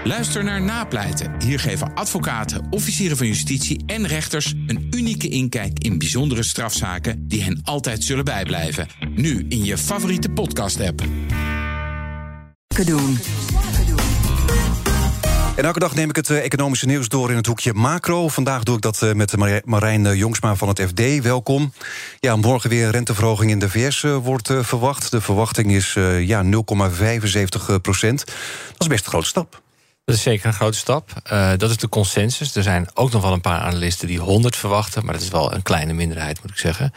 Luister naar Napleiten. Hier geven advocaten, officieren van justitie en rechters een unieke inkijk in bijzondere strafzaken die hen altijd zullen bijblijven. Nu in je favoriete podcast-app. En elke dag neem ik het economische nieuws door in het hoekje macro. Vandaag doe ik dat met Marijn Jongsma van het FD. Welkom. Ja, morgen weer renteverhoging in de VS wordt verwacht. De verwachting is 0,75%. Dat is best een grote stap. Dat is zeker een grote stap. Dat is de consensus. Er zijn ook nog wel een paar analisten die 100 verwachten, maar dat is wel een kleine minderheid, moet ik zeggen.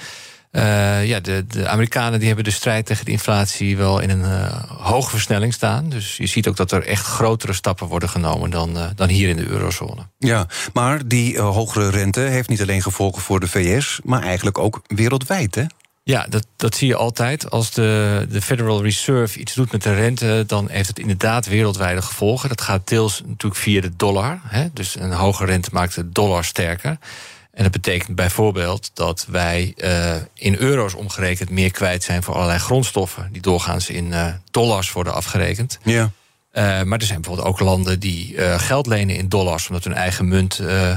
De Amerikanen die hebben de strijd tegen de inflatie wel in een hoge versnelling staan. Dus je ziet ook dat er echt grotere stappen worden genomen dan hier in de eurozone. Ja, maar die hogere rente heeft niet alleen gevolgen voor de VS, maar eigenlijk ook wereldwijd, hè? Ja, dat zie je altijd. Als de Federal Reserve iets doet met de rente, dan heeft het inderdaad wereldwijde gevolgen. Dat gaat deels natuurlijk via de dollar. Hè? Dus een hoge rente maakt de dollar sterker. En dat betekent bijvoorbeeld dat wij in euro's omgerekend meer kwijt zijn voor allerlei grondstoffen die doorgaans in dollars worden afgerekend. Ja. Maar er zijn bijvoorbeeld ook landen die geld lenen in dollars, omdat hun eigen munt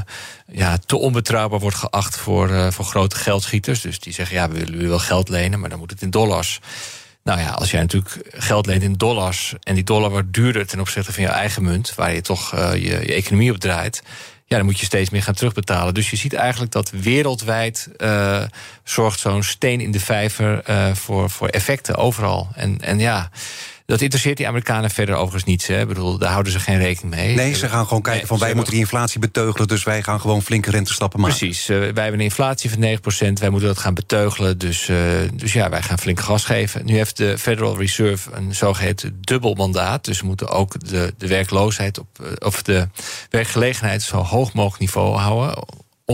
te onbetrouwbaar wordt geacht voor grote geldschieters. Dus die zeggen, we willen wel geld lenen, maar dan moet het in dollars. Nou ja, als jij natuurlijk geld leent in dollars en die dollar wordt duurder ten opzichte van je eigen munt, waar je toch je economie op draait, dan moet je steeds meer gaan terugbetalen. Dus je ziet eigenlijk dat wereldwijd zorgt zo'n steen in de vijver voor effecten overal. En dat interesseert die Amerikanen verder overigens niets. Hè. Ik bedoel, daar houden ze geen rekening mee. Nee, ze gaan gewoon kijken van wij moeten die inflatie beteugelen, dus wij gaan gewoon flinke rentestappen maken. Precies. Wij hebben een inflatie van 9%, wij moeten dat gaan beteugelen. Dus wij gaan flink gas geven. Nu heeft de Federal Reserve een zogeheten dubbel mandaat. Dus we moeten ook de werkloosheid of de werkgelegenheid zo hoog mogelijk niveau houden.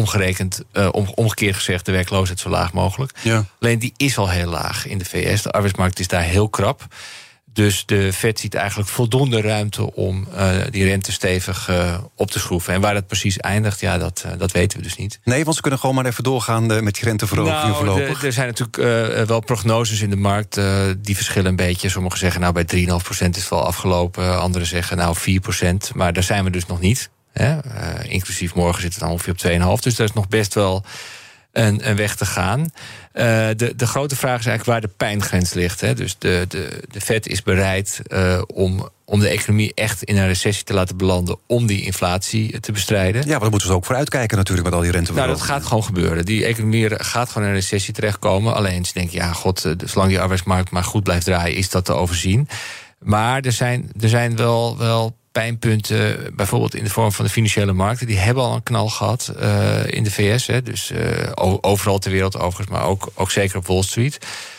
Omgekeerd gezegd, de werkloosheid zo laag mogelijk. Ja. Alleen die is al heel laag in de VS. De arbeidsmarkt is daar heel krap. Dus de Fed ziet eigenlijk voldoende ruimte om die rente stevig op te schroeven. En waar dat precies eindigt, dat weten we dus niet. Nee, want ze kunnen gewoon maar even doorgaan met die renteverhoging voorlopig. Er zijn natuurlijk wel prognoses in de markt, die verschillen een beetje. Sommigen zeggen, bij 3,5% is het wel afgelopen. Anderen zeggen, 4%. Maar daar zijn we dus nog niet. Hè? Inclusief morgen zit het dan ongeveer op 2,5%. Dus daar is nog best wel een weg te gaan. De grote vraag is eigenlijk waar de pijngrens ligt. Hè. Dus de Fed is bereid om de economie echt in een recessie te laten belanden, om die inflatie te bestrijden. Ja, maar daar moeten ze ook voor uitkijken natuurlijk met al die renteverhogingen. Dat gaat gewoon gebeuren. Die economie gaat gewoon in een recessie terechtkomen. Alleen ze denken, zolang die arbeidsmarkt maar goed blijft draaien, is dat te overzien. Maar er zijn wel pijnpunten, bijvoorbeeld in de vorm van de financiële markten. Die hebben al een knal gehad in de VS. Hè, dus overal ter wereld overigens, maar ook zeker op Wall Street.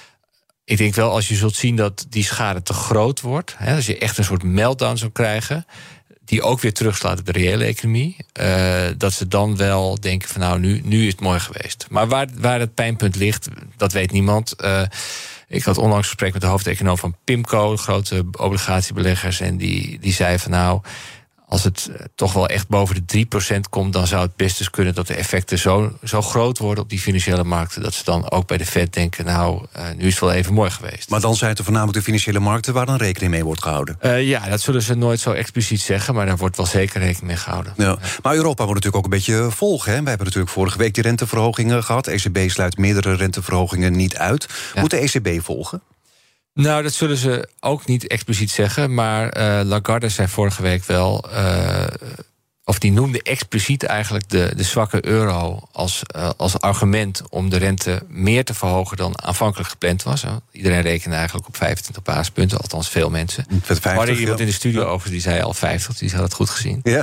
Ik denk wel, als je zult zien dat die schade te groot wordt, hè, als je echt een soort meltdown zou krijgen, die ook weer terugslaat op de reële economie, dat ze dan wel denken van nu is het mooi geweest. Maar waar het pijnpunt ligt, dat weet niemand. Ik had onlangs een gesprek met de hoofdeconoom van PIMCO, de grote obligatiebeleggers, en die zei van als het toch wel echt boven de 3% komt, dan zou het best eens kunnen dat de effecten zo groot worden op die financiële markten, dat ze dan ook bij de Fed denken, nu is het wel even mooi geweest. Maar dan zijn het voornamelijk de financiële markten waar dan rekening mee wordt gehouden? Dat zullen ze nooit zo expliciet zeggen, maar daar wordt wel zeker rekening mee gehouden. Ja. Maar Europa wordt natuurlijk ook een beetje volgen. Hè? We hebben natuurlijk vorige week die renteverhogingen gehad. ECB sluit meerdere renteverhogingen niet uit. Ja. Moet de ECB volgen? Dat zullen ze ook niet expliciet zeggen. Maar Lagarde zei vorige week wel, of die noemde expliciet eigenlijk de zwakke euro als argument om de rente meer te verhogen dan aanvankelijk gepland was. Iedereen rekende eigenlijk op 25 basispunten, althans veel mensen. 50, maar iemand in de studio overigens, die zei al 50, die had het goed gezien. Ja.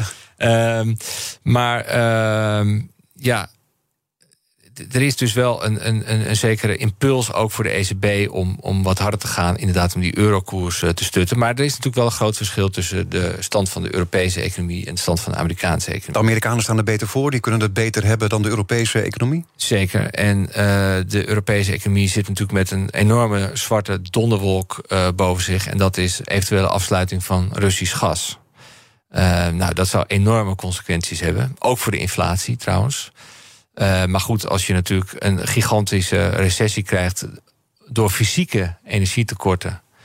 Er is dus wel een zekere impuls ook voor de ECB om wat harder te gaan, inderdaad om die eurokoers te stutten. Maar er is natuurlijk wel een groot verschil tussen de stand van de Europese economie en de stand van de Amerikaanse economie. De Amerikanen staan er beter voor, die kunnen het beter hebben dan de Europese economie? Zeker. En de Europese economie zit natuurlijk met een enorme zwarte donderwolk boven zich. En dat is eventuele afsluiting van Russisch gas. Dat zou enorme consequenties hebben. Ook voor de inflatie trouwens. Maar goed, als je natuurlijk een gigantische recessie krijgt door fysieke energietekorten,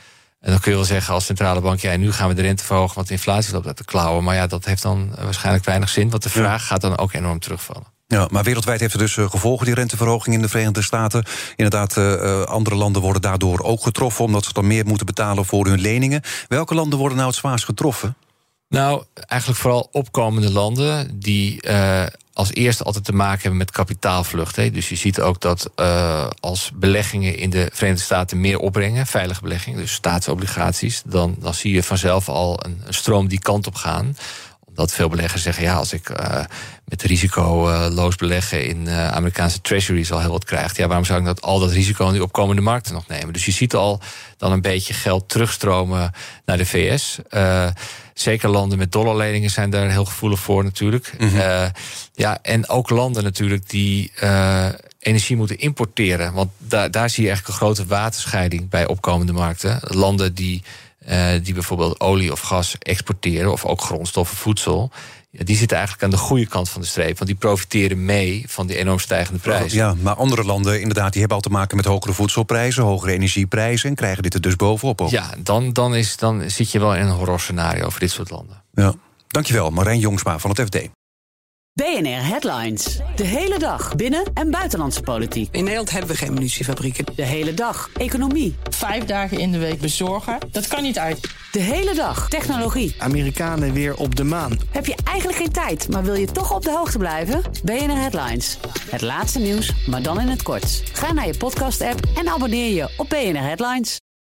En dan kun je wel zeggen als centrale bank, ja, nu gaan we de rente verhogen, want de inflatie loopt uit de klauwen. Maar ja, dat heeft dan waarschijnlijk weinig zin, want de vraag gaat dan ook enorm terugvallen. Ja, maar wereldwijd heeft het dus gevolgen, die renteverhoging in de Verenigde Staten. Inderdaad, andere landen worden daardoor ook getroffen, omdat ze dan meer moeten betalen voor hun leningen. Welke landen worden nou het zwaarst getroffen? Nou, eigenlijk vooral opkomende landen die als eerste altijd te maken hebben met kapitaalvlucht. Hè. Dus je ziet ook dat als beleggingen in de Verenigde Staten meer opbrengen, veilige beleggingen, dus staatsobligaties, dan zie je vanzelf al een stroom die kant op gaan. Omdat veel beleggers zeggen, ja, als ik met risicoloos beleggen in Amerikaanse treasuries al heel wat krijg, ja, waarom zou ik al dat risico in die opkomende markten nog nemen? Dus je ziet al dan een beetje geld terugstromen naar de VS. Zeker landen met dollarleningen zijn daar heel gevoelig voor natuurlijk. Mm-hmm. En ook landen natuurlijk die energie moeten importeren. Want daar zie je eigenlijk een grote waterscheiding bij opkomende markten. Landen die bijvoorbeeld olie of gas exporteren, of ook grondstoffen, voedsel, die zitten eigenlijk aan de goede kant van de streep. Want die profiteren mee van die enorm stijgende prijzen. Ja, maar andere landen inderdaad, die hebben al te maken met hogere voedselprijzen, hogere energieprijzen, en krijgen dit er dus bovenop ook. Ja, dan zit je wel in een horrorscenario voor dit soort landen. Ja. Dankjewel, Marijn Jongsma van het FD. BNR Headlines. De hele dag binnen- en buitenlandse politiek. In Nederland hebben we geen munitiefabrieken. De hele dag economie. 5 dagen in de week bezorgen, dat kan niet uit. De hele dag technologie. Amerikanen weer op de maan. Heb je eigenlijk geen tijd, maar wil je toch op de hoogte blijven? BNR Headlines. Het laatste nieuws, maar dan in het kort. Ga naar je podcast-app en abonneer je op BNR Headlines.